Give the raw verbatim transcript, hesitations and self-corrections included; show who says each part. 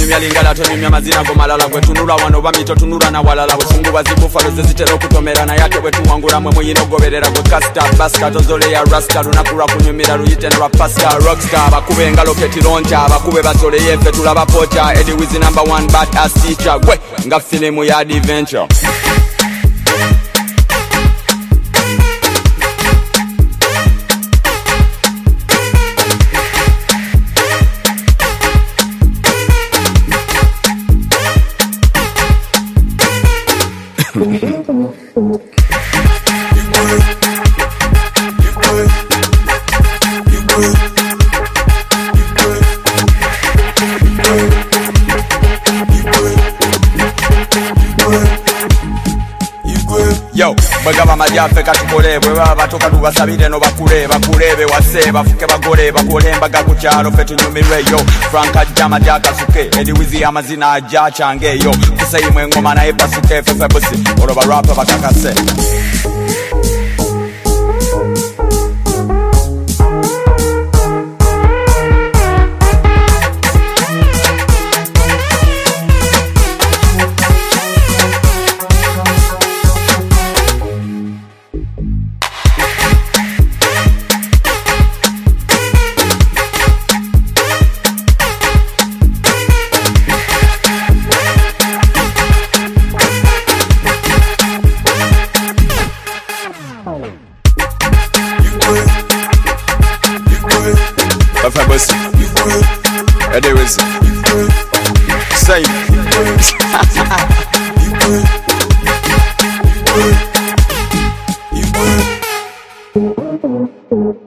Speaker 1: Temimya lingala temimya mazina go malala gwe tunula wano bamito tunula na walala busungu bazibufalo zezitera okutomera na yate bwe tuwangula mwe muyino goberera gwe casta baska tozole ya rasta lunakura kunyumira luyite na rapasta rockstar bakube ngalo ketironcha bakube basole yefe tulaba pocha Eddie Wizzy number one bad ass teacher gwe nga filmu ya adventure. Yo, bagaba majafe katukole bwe baba batoka tubasabire no bakule bakulebe wase bafuke bagole bakole mbaga ku kyalo fetu nyumirwe yo Franka jama jaka suke Eddie Wizzy amazina aja change yo kusayimwe ngoma na epasuke fefe busi oroba rapper bakakase. Bussy, Eddie Wizzy, same. You